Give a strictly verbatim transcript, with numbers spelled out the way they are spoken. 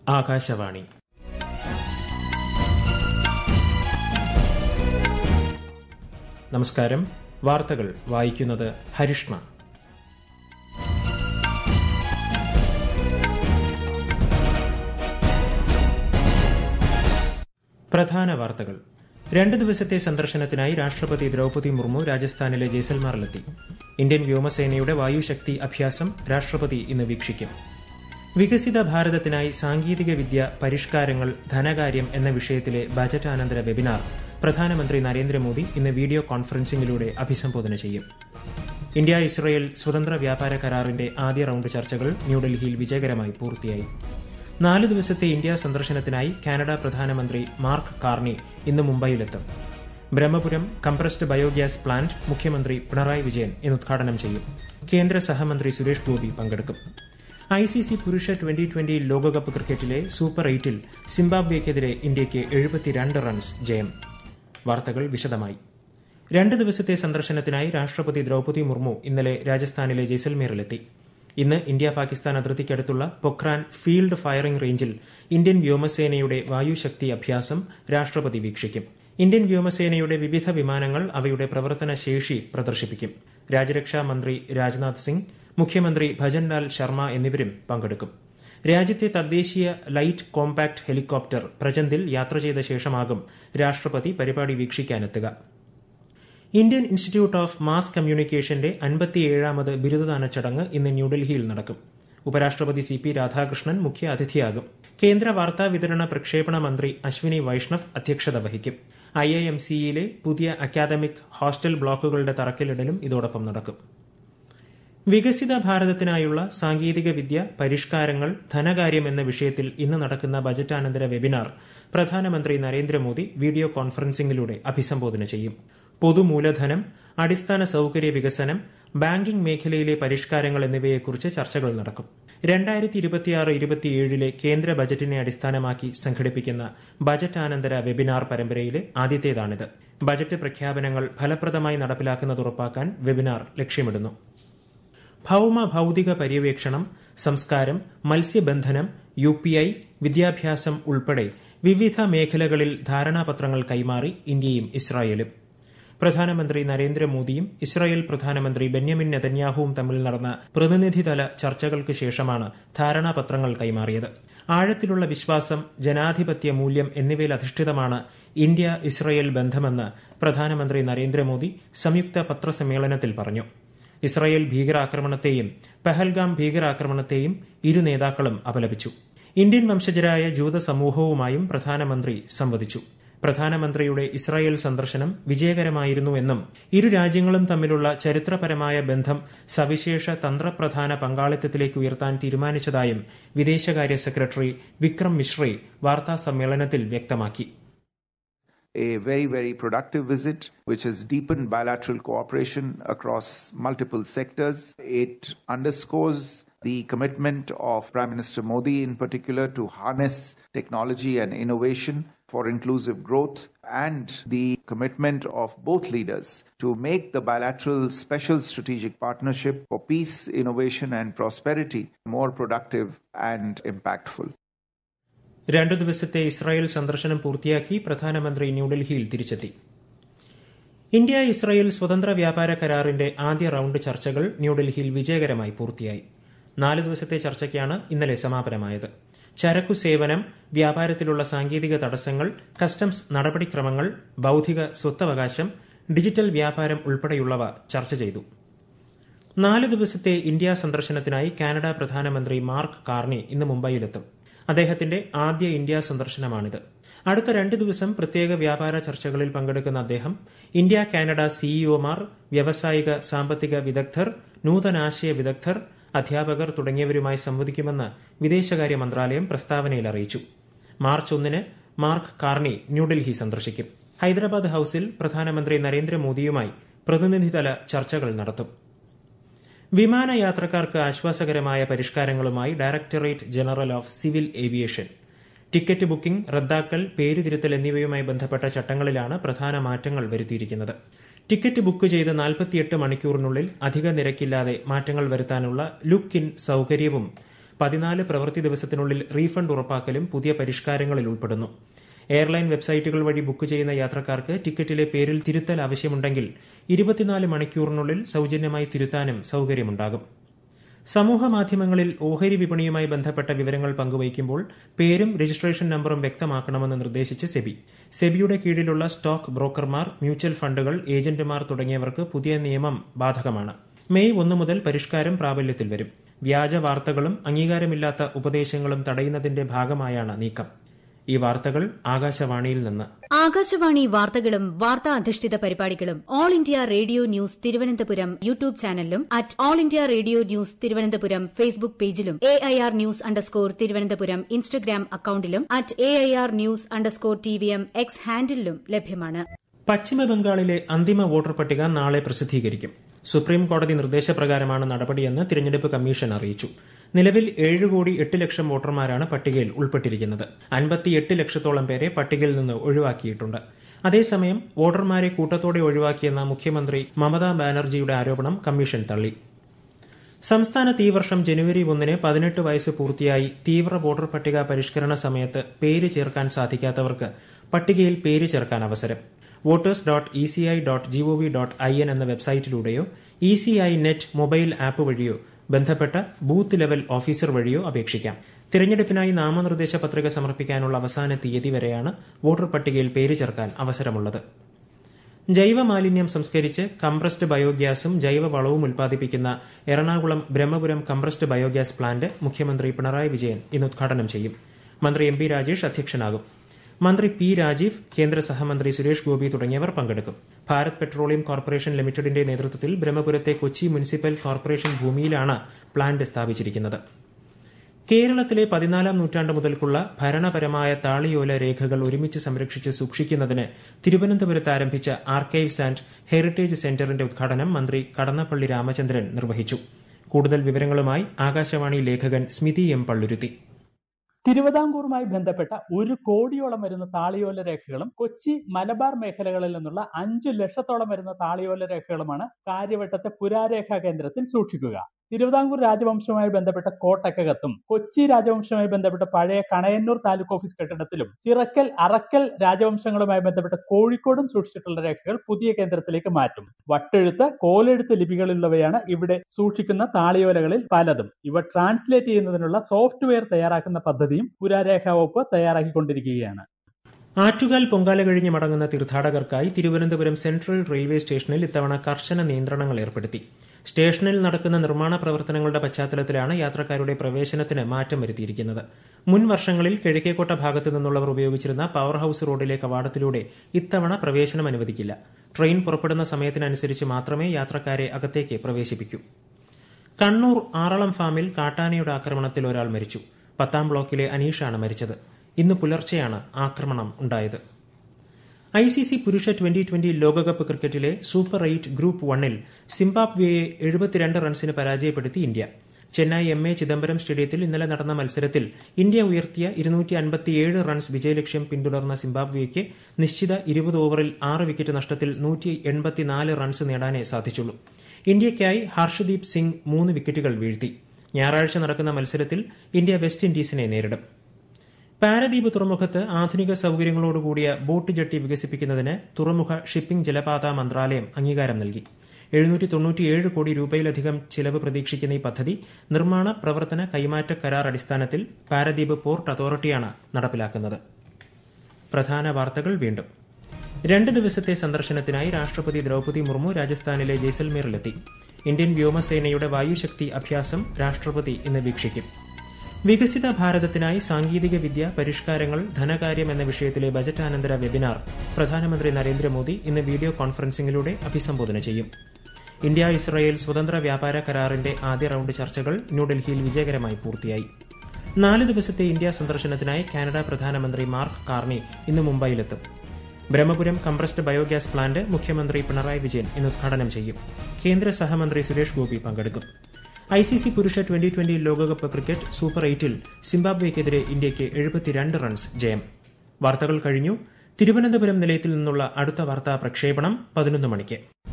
ആകാശവാണി. നമസ്കാരം. വാർത്തകൾ വായിക്കുന്നത് ഹരിഷ്ണ. പ്രധാന വാർത്തകൾ. രണ്ട് ദിവസത്തെ സന്ദർശനത്തിനായി രാഷ്ട്രപതി ദ്രൌപദി മുർമു രാജസ്ഥാനിലെ ജയ്സൽമാറിലെത്തി. ഇന്ത്യൻ വ്യോമസേനയുടെ വായുശക്തി അഭ്യാസം രാഷ്ട്രപതി ഇന്ന് വീക്ഷിക്കും. വികസിത ഭാരതത്തിനായി സാങ്കേതിക വിദ്യ, പരിഷ്കാരങ്ങൾ, ധനകാര്യം എന്ന വിഷയത്തിലെ ബജറ്റാനന്തര വെബിനാർ പ്രധാനമന്ത്രി നരേന്ദ്രമോദി ഇന്ന് വീഡിയോ കോൺഫറൻസിംഗിലൂടെ അഭിസംബോധന ചെയ്യും. ഇന്ത്യ ഇസ്രയേൽ സ്വതന്ത്ര വ്യാപാര കരാറിന്റെ ആദ്യ റൌണ്ട് ചർച്ചകൾ ന്യൂഡൽഹിയിൽ വിജയകരമായി പൂർത്തിയായി. നാല് ദിവസത്തെ ഇന്ത്യ സന്ദർശനത്തിനായി കാനഡ പ്രധാനമന്ത്രി മാർക്ക് കാർണി ഇന്ന് മുംബൈയിലെത്തും. ബ്രഹ്മപുരം കംപ്രസ്ഡ് ബയോഗ്യാസ് പ്ലാന്റ് മുഖ്യമന്ത്രി പിണറായി വിജയൻ ഇന്ന് ഉദ്ഘാടനം ചെയ്യും. കേന്ദ്ര സഹമന്ത്രി സുരേഷ് ഗോപി പങ്കെടുക്കും. ഐസിസി പുരുഷ ട്വന്റി ട്വന്റി ലോകകപ്പ് ക്രിക്കറ്റിലെ സൂപ്പർ എയ്റ്റിൽ സിംബാബ്വേക്കെതിരെ ഇന്ത്യയ്ക്ക് എഴുപത്തിരണ്ട് റൺസ് ജയം. വാർത്തകൾ വിശദമായി. രണ്ട് ദിവസത്തെ സന്ദർശനത്തിനായി രാഷ്ട്രപതി ദ്രൌപദി മുർമു ഇന്നലെ രാജസ്ഥാനിലെ ജയ്സൽമീറിലെത്തി. ഇന്ന് ഇന്ത്യ പാകിസ്ഥാൻ അതിർത്തിക്കടുത്തുള്ള പൊഖ്രാൻ ഫീൽഡ് ഫയറിംഗ് റേഞ്ചിൽ ഇന്ത്യൻ വ്യോമസേനയുടെ വായുശക്തി അഭ്യാസം രാഷ്ട്രപതി വീക്ഷിക്കും. ഇന്ത്യൻ വ്യോമസേനയുടെ വിവിധ വിമാനങ്ങൾ അവയുടെ പ്രവർത്തന ശേഷി പ്രദർശിപ്പിക്കും. രാജ്യരക്ഷാ മന്ത്രി രാജ്നാഥ് സിംഗ്, മുഖ്യമന്ത്രി ഭജൻലാൽ ശർമ്മ എന്നിവരും പങ്കെടുക്കും. രാജ്യത്തെ തദ്ദേശീയ ലൈറ്റ് കോമ്പാക്ട് ഹെലികോപ്റ്റർ പ്രചന്ദിൽ യാത്ര ചെയ്ത ശേഷമാകും രാഷ്ട്രപതി പരിപാടി വീക്ഷിക്കാനെത്തുക. ഇന്ത്യൻ ഇൻസ്റ്റിറ്റ്യൂട്ട് ഓഫ് മാസ് കമ്മ്യൂണിക്കേഷന്റെ അൻപത്തിയേഴാമത് ബിരുദദാന ചടങ്ങ് ഇന്ന് ന്യൂഡൽഹിയിൽ നടക്കും. ഉപരാഷ്ട്രപതി സി പി രാധാകൃഷ്ണൻ മുഖ്യ അതിഥിയാകും. കേന്ദ്ര വാർത്താ വിതരണ പ്രക്ഷേപണ മന്ത്രി അശ്വിനി വൈഷ്ണവ് അധ്യക്ഷത വഹിക്കും. ഐ ഐ എം സിയിലെ പുതിയ അക്കാദമിക് ഹോസ്റ്റൽ ബ്ലോക്കുകളുടെ തറക്കല്ലിടലും ഇതോടൊപ്പം നടക്കും. വികസിത ഭാരതത്തിനായുള്ള സാങ്കേതിക വിദ്യ, പരിഷ്കാരങ്ങൾ, ധനകാര്യം എന്ന വിഷയത്തിൽ ഇന്ന് നടക്കുന്ന ബജറ്റാനന്തര വെബിനാർ പ്രധാനമന്ത്രി നരേന്ദ്രമോദി വീഡിയോ കോൺഫറൻസിംഗിലൂടെ അഭിസംബോധന ചെയ്യും. പൊതുമൂലധനം, അടിസ്ഥാന സൌകര്യ വികസനം, ബാങ്കിംഗ് മേഖലയിലെ പരിഷ്കാരങ്ങൾ എന്നിവയെക്കുറിച്ച് ചർച്ചകൾ നടക്കും. രണ്ടായിരത്തി ഇരുപത്തിയാറ് ഇരുപത്തിയേഴിലെ കേന്ദ്ര ബജറ്റിനെ അടിസ്ഥാനമാക്കി സംഘടിപ്പിക്കുന്ന ബജറ്റാനന്തര വെബിനാർ പരമ്പരയിലെ ആദ്യത്തേതാണിത്. ബജറ്റ് പ്രഖ്യാപനങ്ങൾ ഫലപ്രദമായി നടപ്പിലാക്കുന്നത് ഉറപ്പാക്കാൻ വെബിനാർ ലക്ഷ്യമിടുന്നു. ഭൌമ ഭൌതിക പര്യവേക്ഷണം, സംസ്കാരം, മത്സ്യബന്ധനം, യു പി ഐ, വിദ്യാഭ്യാസം ഉൾപ്പെടെ വിവിധ മേഖലകളിൽ ധാരണാപത്രങ്ങൾ കൈമാറി ഇന്ത്യയും ഇസ്രായേലും. പ്രധാനമന്ത്രി നരേന്ദ്രമോദിയും ഇസ്രായേൽ പ്രധാനമന്ത്രി ബെന്യാമിൻ നെതന്യാഹുവും തമ്മിൽ നടന്ന പ്രതിനിധിതല ചർച്ചകൾക്ക് ശേഷമാണ് ധാരണാപത്രങ്ങൾ കൈമാറിയത്. ആഴത്തിലുള്ള വിശ്വാസം, ജനാധിപത്യ മൂല്യം എന്നിവയിൽ അധിഷ്ഠിതമാണ് ഇന്ത്യ ഇസ്രായേൽ ബന്ധമെന്ന് പ്രധാനമന്ത്രി നരേന്ദ്രമോദി സംയുക്ത പത്രസമ്മേളനത്തിൽ പറഞ്ഞു. ഇസ്രായേൽ ഭീകരാക്രമണത്തെയും പഹൽഗാം ഭീകരാക്രമണത്തെയും ഇരു നേതാക്കളും അപലപിച്ചു. ഇന്ത്യൻ വംശജരായ ജൂത സമൂഹവുമായും പ്രധാനമന്ത്രി സംവദിച്ചു. പ്രധാനമന്ത്രിയുടെ ഇസ്രായേൽ സന്ദർശനം വിജയകരമായിരുന്നുവെന്നും ഇരു രാജ്യങ്ങളും തമ്മിലുള്ള ചരിത്രപരമായ ബന്ധം സവിശേഷ തന്ത്രപ്രധാന പങ്കാളിത്തത്തിലേക്ക് ഉയർത്താൻ തീരുമാനിച്ചതായും വിദേശകാര്യ സെക്രട്ടറി വിക്രം മിശ്രി വാർത്താസമ്മേളനത്തിൽ വ്യക്തമാക്കി. A very, very productive visit, which has deepened bilateral cooperation across multiple sectors. It underscores the commitment of Prime Minister Modi in particular to harness technology and innovation for inclusive growth, and the commitment of both leaders to make the bilateral special strategic partnership for peace, innovation and prosperity more productive and impactful. രണ്ടു ദിവസത്തെ Israel സന്ദർശനം പൂർത്തിയാക്കി പ്രധാനമന്ത്രി ന്യൂഡൽഹിയിൽ തിരിച്ചെത്തി. India Israel സ്വതന്ത്ര വ്യാപാര കരാറിന്റെ ആദ്യ റൌണ്ട് ചർച്ചകൾ ന്യൂഡൽഹിയിൽ വിജയകരമായി പൂർത്തിയായി. നാല് ദിവസത്തെ ചർച്ചയ്ക്കാണ് ഇന്നലെ സമാപനമായത്. ചരക്കു സേവനം, വ്യാപാരത്തിലുള്ള സാങ്കേതിക തടസ്സങ്ങൾ, കസ്റ്റംസ് നടപടിക്രമങ്ങൾ, ബൌദ്ധിക സ്വത്തവകാശം, ഡിജിറ്റൽ വ്യാപാരം ഉൾപ്പെടെയുള്ളവ ചർച്ച ചെയ്തു. നാല് ദിവസത്തെ ഇന്ത്യ സന്ദർശനത്തിനായി കാനഡ പ്രധാനമന്ത്രി മാർക്ക് കാർണി ഇന്ന് മുംബൈയിലെത്തും. അദ്ദേഹത്തിന്റെ ആദ്യ ഇന്ത്യ സന്ദർശനമാണിത്. അടുത്ത രണ്ട് ദിവസം പ്രത്യേക വ്യാപാര ചർച്ചകളിൽ പങ്കെടുക്കുന്ന അദ്ദേഹം ഇന്ത്യ കാനഡ സിഇഒമാർ, വ്യാവസായിക സാമ്പത്തിക വിദഗ്ധർ, നൂതനാശയ വിദഗ്ധർ, അധ്യാപകർ തുടങ്ങിയവരുമായി സംവദിക്കുമെന്ന് വിദേശകാര്യ മന്ത്രാലയം പ്രസ്താവനയിൽ അറിയിച്ചു. മാർച്ച് ഒന്നിന് മാർക്ക് കാർണി ന്യൂഡൽഹി സന്ദർശിക്കും. ഹൈദരാബാദ് ഹൌസിൽ പ്രധാനമന്ത്രി നരേന്ദ്രമോദിയുമായി പ്രതിനിധിതല ചർച്ചകൾ നടത്തും. വിമാനയാത്രക്കാർക്ക് ആശ്വാസകരമായ പരിഷ്കാരങ്ങളുമായി directorate general of civil aviation ticket booking, റദ്ദാക്കൽ, പേരുതിരുത്തൽ എന്നിവയുമായി ബന്ധപ്പെട്ട ചട്ടങ്ങളിലാണ് പ്രധാന മാറ്റങ്ങൾ വരുത്തിയിരിക്കുന്നത്. ടിക്കറ്റ് ബുക്ക് ചെയ്ത് നാൽപ്പത്തിയെട്ട് മണിക്കൂറിനുള്ളിൽ അധിക നിരക്കില്ലാതെ മാറ്റങ്ങൾ വരുത്താനുള്ള ലുക്ക് ഇൻ സൌകര്യവും പതിനാല് പ്രവൃത്തി ദിവസത്തിനുള്ളിൽ റീഫണ്ട് ഉറപ്പാക്കലും പുതിയ പരിഷ്കാരങ്ങളിൽ ഉൾപ്പെടുന്നു. എയർലൈൻ വെബ്സൈറ്റുകൾ വഴി ബുക്ക് ചെയ്യുന്ന യാത്രക്കാർക്ക് ടിക്കറ്റിലെ പേരിൽ തിരുത്തൽ ആവശ്യമുണ്ടെങ്കിൽ ഇരുപത്തിനാല് മണിക്കൂറിനുള്ളിൽ സൌജന്യമായി തിരുത്താനും സൌകര്യമുണ്ടാകും. സമൂഹമാധ്യമങ്ങളിൽ ഓഹരി വിപണിയുമായി ബന്ധപ്പെട്ട വിവരങ്ങൾ പങ്കുവയ്ക്കുമ്പോൾ പേരും രജിസ്ട്രേഷൻ നമ്പറും വ്യക്തമാക്കണമെന്ന് നിർദ്ദേശിച്ച് സെബി. സെബിയുടെ കീഴിലുള്ള സ്റ്റോക്ക് ബ്രോക്കർമാർ, മ്യൂച്വൽ ഫണ്ടുകൾ, ഏജന്റുമാർ തുടങ്ങിയവർക്ക് പുതിയ നിയമം ബാധകമാണ്. മെയ് ഒന്ന് മുതൽ പരിഷ്കാരം പ്രാബല്യത്തിൽ വരും. വ്യാജ വാർത്തകളും അംഗീകാരമില്ലാത്ത ഉപദേശങ്ങളും തടയുന്നതിന്റെ ഭാഗമായാണ് നീക്കം. ഈ വാർത്തകൾ ആകാശവാണിയിൽ നിന്ന്. ആകാശവാണി വാർത്തകളും വാർത്താ അധിഷ്ഠിത പരിപാടികളും all India radio news Thiruvananthapuram YouTube ചാനലിലും at all India radio news Thiruvananthapuram Facebook പേജിലും A I R news underscore Thiruvananthapuram Instagram അക്കൌണ്ടിലും at A I R news underscore T V M X ഹാൻഡിലും ലഭ്യമാണ്. പശ്ചിമബംഗാളിലെ അന്തിമ വോട്ടർ പട്ടിക നാളെ പ്രസിദ്ധീകരിക്കും. സുപ്രീം കോടതി നിർദ്ദേശപ്രകാരമാണ് നടപടിയെന്ന് തിരഞ്ഞെടുപ്പ് കമ്മീഷൻ അറിയിച്ചു. നിലവിൽ ഏഴ് കോടി എട്ട് ലക്ഷം വോട്ടർമാരാണ് പട്ടികയിൽ ഉൾപ്പെട്ടിരിക്കുന്നത്. അൻപത്തിയെട്ട് ലക്ഷത്തോളം പേരെ പട്ടികയിൽ നിന്ന് ഒഴിവാക്കിയിട്ടുണ്ട്. അതേസമയം വോട്ടർമാരെ കൂട്ടത്തോടെ ഒഴിവാക്കിയെന്ന മുഖ്യമന്ത്രി മമതാ ബാനർജിയുടെ ആരോപണം കമ്മീഷൻ തള്ളി. സംസ്ഥാനത്ത് ഈ വർഷം ജനുവരി ഒന്നിന് പതിനെട്ട് വയസ്സ് പൂർത്തിയായി തീവ്ര വോട്ടർ പട്ടിക പരിഷ്കരണ സമയത്ത് പേര് ചേർക്കാൻ സാധിക്കാത്തവർക്ക് പട്ടികയിൽ പേര് ചേർക്കാൻ അവസരം. Voters dot E C I dot G O V dot I N എന്ന വെബ്സൈറ്റിലൂടെയോ E C I net mobile app വഴിയോ ബന്ധപ്പെട്ട ബൂത്ത് ലെവൽ ഓഫീസർ വഴിയോ അപേക്ഷിക്കാം. തിരഞ്ഞെടുപ്പിനായി നാമനിർദ്ദേശ പത്രിക സമർപ്പിക്കാനുള്ള അവസാന തീയതി വരെയാണ് വോട്ടർ പട്ടികയിൽ പേര് ചേർക്കാൻ അവസരമുള്ളത്. ജൈവമാലിന്യം സംസ്കരിച്ച് കംപ്രസ്ഡ് ബയോഗ്യാസും ജൈവവളവും ഉൽപ്പാദിപ്പിക്കുന്ന Ernakulam Brahmapuram compressed biogas plant മുഖ്യമന്ത്രി പിണറായി വിജയൻ ഇന്ന് ഉദ്ഘാടനം ചെയ്യും. മന്ത്രി എം പി രാജേഷ് അധ്യക്ഷനാകും. മന്ത്രി പി രാജീവ്, കേന്ദ്ര സഹമന്ത്രി സുരേഷ് ഗോപി തുടങ്ങിയവർ പങ്കെടുക്കും. ഭാരത് പെട്രോളിയം കോർപ്പറേഷൻ ലിമിറ്റഡിന്റെ നേതൃത്വത്തിൽ ബ്രഹ്മപുരത്തെ കൊച്ചി മുനിസിപ്പൽ കോർപ്പറേഷൻ ഭൂമിയിലാണ് പ്ലാന്റ് സ്ഥാപിച്ചിരിക്കുന്നത്. കേരളത്തിലെ പതിനാലാം നൂറ്റാണ്ട് മുതൽക്കുള്ള ഭരണപരമായ താളിയോല രേഖകൾ ഒരുമിച്ച് സംരക്ഷിച്ച് സൂക്ഷിക്കുന്നതിന് തിരുവനന്തപുരത്ത് ആരംഭിച്ച ആർക്കൈവ്സ് ആൻഡ് ഹെറിറ്റേജ് സെന്ററിന്റെ ഉദ്ഘാടനം മന്ത്രി കടന്നപ്പള്ളി രാമചന്ദ്രൻ നിർവഹിച്ചു. കൂടുതൽ വിവരങ്ങളുമായി ആകാശവാണി ലേഖകൻ സ്മിതി എം പള്ളുരുത്തി. തിരുവിതാംകൂറുമായി ബന്ധപ്പെട്ട ഒരു കോടിയോളം വരുന്ന താളിയോല രേഖകളും കൊച്ചി മലബാർ മേഖലകളിൽ നിന്നുള്ള അഞ്ചു ലക്ഷത്തോളം വരുന്ന താളിയോല രേഖകളുമാണ് കാര്യവട്ടത്തെ പുരാരേഖാ കേന്ദ്രത്തിൽ സൂക്ഷിക്കുക. തിരുവിതാംകൂർ രാജവംശവുമായി ബന്ധപ്പെട്ട കോട്ടക്കകത്തും കൊച്ചി രാജവംശവുമായി ബന്ധപ്പെട്ട പഴയ കണയന്നൂർ താലൂക്ക് ഓഫീസ് കെട്ടിടത്തിലും ചിറക്കൽ, അറക്കൽ രാജവംശങ്ങളുമായി ബന്ധപ്പെട്ട കോഴിക്കോടും സൂക്ഷിച്ചിട്ടുള്ള രേഖകൾ പുതിയ കേന്ദ്രത്തിലേക്ക് മാറ്റും. വട്ടെഴുത്ത്, കോലെഴുത്ത് ലിപികളുള്ളവയാണ് ഇവിടെ സൂക്ഷിക്കുന്ന താളിയോലകളിൽ പലതും. ഇവ ട്രാൻസ്ലേറ്റ് ചെയ്യുന്നതിനുള്ള സോഫ്റ്റ്വെയർ തയ്യാറാക്കുന്ന പദ്ധതിയും പുരാരേഖാ വകുപ്പ് തയ്യാറാക്കിക്കൊണ്ടിരിക്കുകയാണ്. ആറ്റുകാൽ പൊങ്കാല കഴിഞ്ഞ് മടങ്ങുന്ന തീർത്ഥാടകർക്കായി തിരുവനന്തപുരം സെൻട്രൽ റെയിൽവേ സ്റ്റേഷനിൽ ഇത്തവണ കർശന നിയന്ത്രണങ്ങൾ ഏർപ്പെടുത്തി. സ്റ്റേഷനിൽ നടക്കുന്ന നിർമ്മാണ പ്രവർത്തനങ്ങളുടെ പശ്ചാത്തലത്തിലാണ് യാത്രക്കാരുടെ പ്രവേശനത്തിന് മാറ്റം വരുത്തിയിരിക്കുന്നത്. മുൻ വർഷങ്ങളിൽ കിഴക്കേക്കോട്ട ഭാഗത്തു നിന്നുള്ളവർ ഉപയോഗിച്ചിരുന്ന പവർ ഹൌസ് റോഡിലെ കവാടത്തിലൂടെ ഇത്തവണ പ്രവേശനം അനുവദിക്കില്ല. ട്രെയിൻ പുറപ്പെടുന്ന സമയത്തിനനുസരിച്ച് മാത്രമേ യാത്രക്കാരെ അകത്തേക്ക് പ്രവേശിപ്പിക്കൂ. കണ്ണൂർ ആറളം ഫാമിൽ കാട്ടാനയുടെ ആക്രമണത്തിൽ ഒരാൾ മരിച്ചു. പത്താം ബ്ലോക്കിലെ അനീഷാണ് മരിച്ചത്. ഇന്ന് പുലർച്ചെയാണ് ആക്രമണം ഉണ്ടായത്. ഐ സി സി പുരുഷ ട്വന്റി ട്വന്റി ലോകകപ്പ് ക്രിക്കറ്റിലെ സൂപ്പർ എയ്റ്റ് ഗ്രൂപ്പ് വണ്ണിൽ സിംബാബ്വേയെ എഴുപത്തിരണ്ട് റൺസിന് പരാജയപ്പെടുത്തി India. Chennai M A Chidambaram സ്റ്റേഡിയത്തിൽ ഇന്നലെ നടന്ന മത്സരത്തിൽ ഇന്ത്യ ഉയർത്തിയ ഇരുന്നൂറ്റി അൻപത്തിയേഴ് റൺസ് വിജയലക്ഷ്യം പിന്തുടർന്ന സിംബാബ്വേയ്ക്ക് നിശ്ചിത ഇരുപത് ഓവറിൽ ആറ് വിക്കറ്റ് നഷ്ടത്തിൽ നൂറ്റി എൺപത്തിനാല് റൺസ് നേടാനേ സാധിച്ചുള്ളൂ. ഇന്ത്യയ്ക്കായി ഹർഷദീപ് സിംഗ് മൂന്ന് വിക്കറ്റുകൾ വീഴ്ത്തി. ഞായറാഴ്ച നടക്കുന്ന മത്സരത്തിൽ ഇന്ത്യ വെസ്റ്റ് ഇൻഡീസിനെ നേരിടും. പാരദ്വീപ് തുറമുഖത്ത് ആധുനിക സൌകര്യങ്ങളോടുകൂടിയ ബോട്ട് ജെട്ടി വികസിപ്പിക്കുന്നതിന് തുറമുഖ ഷിപ്പിംഗ് ജലപാത മന്ത്രാലയം അംഗീകാരം നൽകി. എഴുന്നൂറ്റി തൊണ്ണൂറ്റിയേഴ് കോടി രൂപയിലധികം ചിലവ് പ്രതീക്ഷിക്കുന്ന ഈ പദ്ധതി നിർമ്മാണ പ്രവർത്തന കൈമാറ്റ കരാർ അടിസ്ഥാനത്തിൽ പാരദ്വീപ് പോർട്ട് അതോറിറ്റിയാണ് നടപ്പിലാക്കുന്നത്. പ്രധാന വാർത്തകൾ വീണ്ടും. രണ്ട് ദിവസത്തെ സന്ദർശനത്തിനായി രാഷ്ട്രപതി ദ്രൌപദി മുർമു രാജസ്ഥാനിലെ ജയ്സൽമീറിലെത്തി. ഇന്ത്യൻ വ്യോമസേനയുടെ വായുശക്തി അഭ്യാസം രാഷ്ട്രപതി ഇന്ന് വീക്ഷിക്കും. വികസിത ഭാരതത്തിനായി സാങ്കേതിക വിദ്യ, പരിഷ്കാരങ്ങൾ, ധനകാര്യം എന്ന വിഷയത്തിലെ ബജറ്റാനന്തര വെബിനാർ പ്രധാനമന്ത്രി നരേന്ദ്രമോദി ഇന്ന് വീഡിയോ കോൺഫറൻസിംഗിലൂടെ അഭിസംബോധന ചെയ്യും. ഇന്ത്യ ഇസ്രായേൽ സ്വതന്ത്ര വ്യാപാര കരാറിന്റെ ആദ്യ റൌണ്ട് ചർച്ചകൾ ന്യൂഡൽഹിയിൽ വിജയകരമായി പൂർത്തിയായി. നാല് ദിവസത്തെ ഇന്ത്യ സന്ദർശനത്തിനായി കാനഡ പ്രധാനമന്ത്രി മാർക്ക് കാർണി ഇന്ന് മുംബൈയിലെത്തും. ബ്രഹ്മപുരം കംപ്രസ്ഡ് ബയോഗ്യാസ് പ്ലാന്റ് മുഖ്യമന്ത്രി പിണറായി വിജയൻ ഇന്ന് ഉദ്ഘാടനം ചെയ്യും. കേന്ദ്ര സഹമന്ത്രി സുരേഷ് ഗോപി പങ്കെടുക്കും. ഐ സി സി പുരുഷ ട്വന്റി ട്വന്റി ലോകകപ്പ് ക്രിക്കറ്റ് സൂപ്പർ എയ്റ്റിൽ സിംബാബ്വേക്കെതിരെ ഇന്ത്യയ്ക്ക് എഴുപത്തിരണ്ട് റൺസ് ജയം. വാർത്തകൾ കഴിഞ്ഞു. തിരുവനന്തപുരം നിലയത്തിൽ നിന്നുള്ള അടുത്ത വാർത്താ പ്രക്ഷേപണം പതിനൊന്ന് മണിക്ക്.